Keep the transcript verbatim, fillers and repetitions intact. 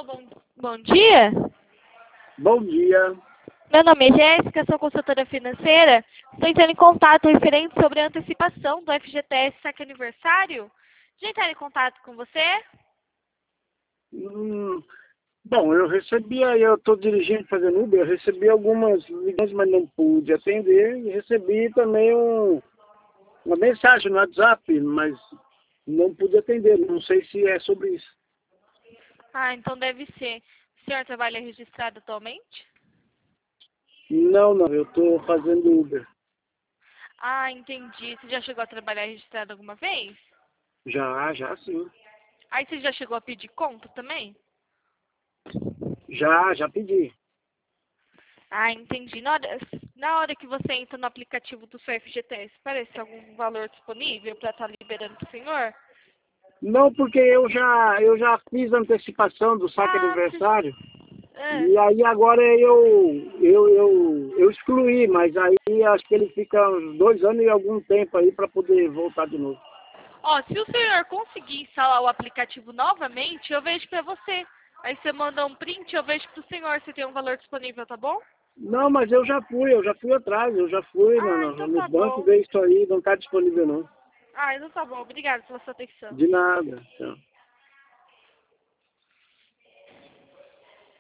bom, bom dia. Bom dia. Meu nome é Jéssica, sou consultora financeira. Estou entrando em contato referente sobre a antecipação do F G T S Saque Aniversário. Já entraram em contato com você? Hum, bom, eu recebi aí, eu estou dirigindo, fazendo Uber, eu recebi algumas ligações, mas não pude atender. E recebi também um, uma mensagem no WhatsApp, mas não pude atender. Não sei se é sobre isso. Ah, então deve ser. O senhor trabalha registrado atualmente? Não, não, eu estou fazendo Uber. Ah, entendi. Você já chegou a trabalhar registrado alguma vez? Já, já sim. Aí você já chegou a pedir conta também? Já, já pedi. Ah, entendi. Na hora, na hora que você entra no aplicativo do seu F G T S, parece algum valor disponível para estar liberando para o senhor? Não, porque eu já, eu já fiz a antecipação do saque Ah, aniversário. você... é. E aí agora eu, eu, eu, eu excluí, mas aí acho que ele fica uns dois anos e algum tempo aí para poder voltar de novo. Ó, se o senhor conseguir instalar o aplicativo novamente, eu vejo para você. Aí você manda um print, eu vejo para o senhor se tem um valor disponível, tá bom? Não, mas eu já fui, eu já fui atrás, eu já fui no, Ah, no, então no tá banco bom. ver isso aí, não está disponível não. Ah, então tá bom. Obrigada pela sua atenção. De nada. Tchau.